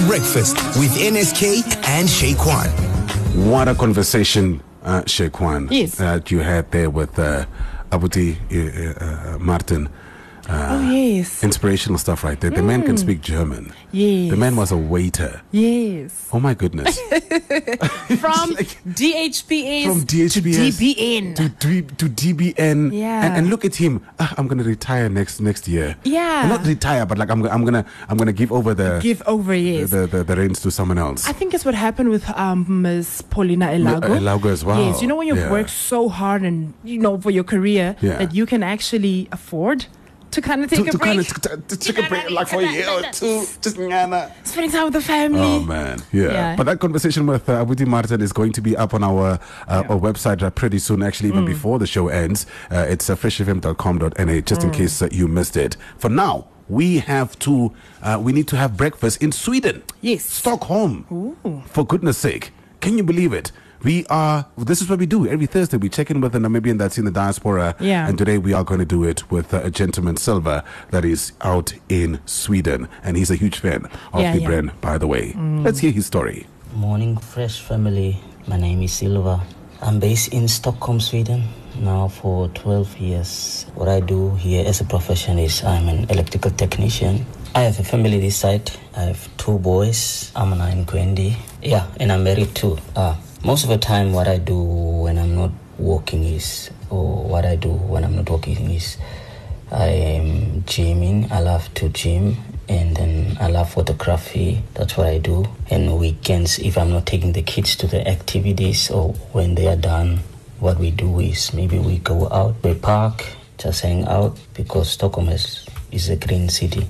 Breakfast with NSK and Shequan. What a conversation, Shequan, Yes. that you had there with Abuti Martin. Yes. Inspirational stuff right there. The man can speak German. Yes. The man was a waiter. Yes. Oh my goodness. From DHPS From DHPS to DBN. to DBN. Yeah. And look at him. I'm gonna retire next year. Yeah. And not retire, but like I'm gonna give over the Yes. the reins to someone else. I think it's what happened with Ms. Paulina Elago. Elago as well. Yes, you know when you've Yeah. worked so hard and for your career Yeah. that you can actually afford to kind of take a break. To take a break like for a year or two. Just Spending time with the family. Oh man, yeah. But that conversation with Abuti Martin is going to be up on our website pretty soon, actually, even before the show ends. It's freshfm.com.na, just in case you missed it. For now, we need to have breakfast in Sweden. Yes. Stockholm. Ooh. For goodness sake. Can you believe it? This is what we do every Thursday. We check in with a Namibian that's in the diaspora. Yeah. And today we are going to do it with a gentleman, Silva, that is out in Sweden. And he's a huge fan of the brand, by the way. Let's hear his story. Morning, Fresh family. My name is Silva. I'm based in Stockholm, Sweden, now for 12 years. What I do here as a profession is I'm an electrical technician. I have a family this side. I have 2 boys, Amana and Kwendi. Yeah, and I'm married too. Most of the time what I do when I'm not working is I am gymming. I love to gym, and then I love photography. That's what I do. And weekends, if I'm not taking the kids to the activities or when they are done, what we do is maybe we go out, we park, just hang out, because Stockholm is a green city.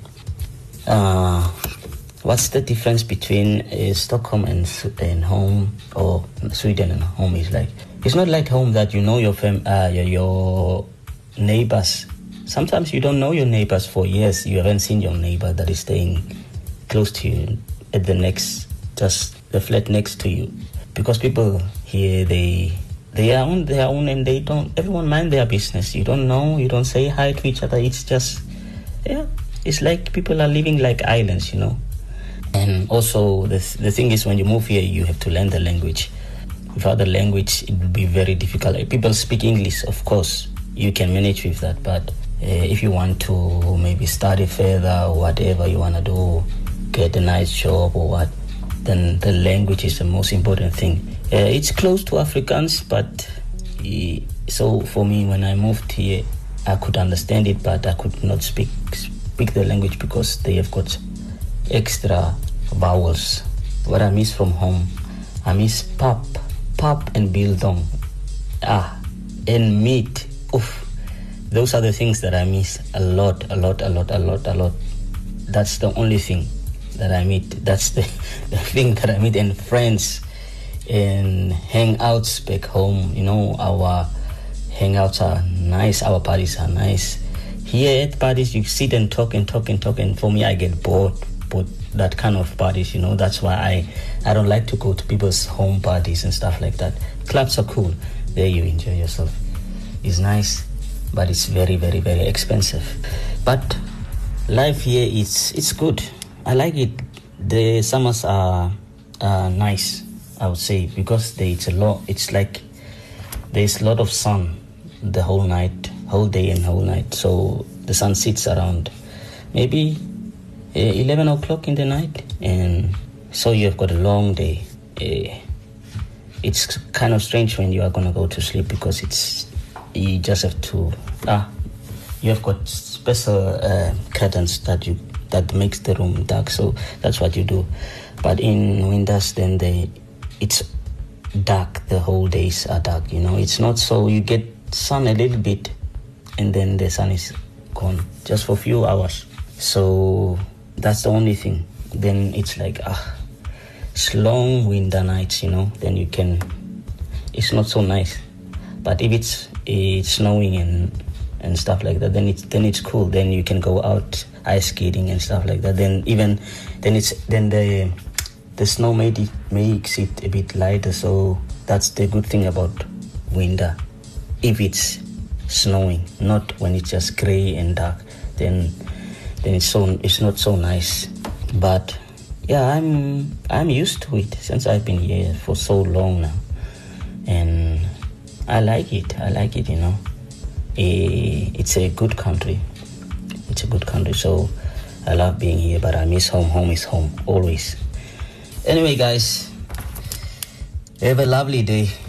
What's the difference between Stockholm and home, or Sweden and home? Is like, it's not like home that you know your neighbors. Sometimes you don't know your neighbors for years. You haven't seen your neighbor that is staying close to you at just the flat next to you. Because people here, they are on their own and they don't, everyone mind their business. You don't know, you don't say hi to each other. It's just, it's like people are living like islands, And also, the thing is, when you move here, you have to learn the language. Without the language, it will be very difficult. People speak English, of course. You can manage with that. But if you want to maybe study further or whatever you want to do, get a nice job or what, then the language is the most important thing. It's close to Afrikaans, but so for me, when I moved here, I could understand it, but I could not speak the language because they have got extra vowels. What I miss from home, I miss pap and biltong, and meat. Oof. Those are the things that I miss a lot. That's the only thing that I miss. That's the thing that I miss. And friends and hangouts back home. Our hangouts are nice. Our parties are nice. Here at parties, you sit and talk. And for me, I get bored. But that kind of parties, that's why I don't like to go to people's home parties and stuff like that. Clubs are cool. There you enjoy yourself. It's nice, but it's very, very, very expensive. But life here, it's good. I like it. The summers are nice, I would say, because it's like there's a lot of sun the whole day and whole night. So the sun sits around maybe 11 o'clock in the night, and so you've got a long day. It's kind of strange when you are going to go to sleep, because you just have to you have got special curtains that makes the room dark, so that's what you do. But in winters, then it's dark. The whole days are dark. It's not so, you get sun a little bit and then the sun is gone just for a few hours. So that's the only thing. Then it's like it's long winter nights, then it's not so nice. But if it's snowing and stuff like that, then it's cool. Then you can go out ice skating and stuff like that. Then the snow makes it a bit lighter. So that's the good thing about winter. If it's snowing, not when it's just gray and dark, then it's not so nice. But Yeah, I'm used to it since I've been here for so long now, and I like it. You know, it's a good country. It's a good country, so I love being here. But I miss home. Home is home always. Anyway, guys, have a lovely day.